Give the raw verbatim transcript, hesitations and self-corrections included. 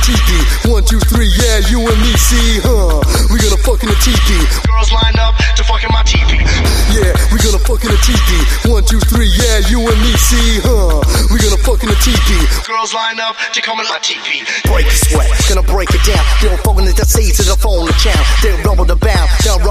teepee. One, two, three, yeah, you and me, see, huh? We gonna fuck in the teepee. Girls line up to fuck in my teepee. Yeah, we gonna fuck in the teepee. One, two, three, yeah, you and me, see, huh? We gonna fuck in the teepee. Girls line up to come in my teepee. Break the sweat, gonna break it down. They'll phone it to see to the phone to count. They'll double the bound. They'll